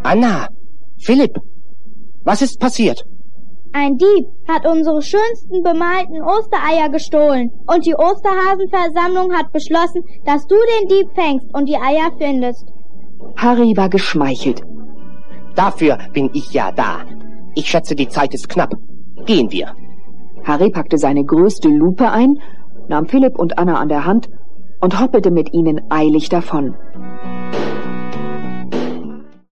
Anna, Philipp, was ist passiert? Ein Dieb hat unsere schönsten bemalten Ostereier gestohlen und die Osterhasenversammlung hat beschlossen, dass du den Dieb fängst und die Eier findest. Harry war geschmeichelt. Dafür bin ich ja da. Ich schätze, die Zeit ist knapp. Gehen wir. Harry packte seine größte Lupe ein, nahm Philipp und Anna an der Hand und hoppelte mit ihnen eilig davon.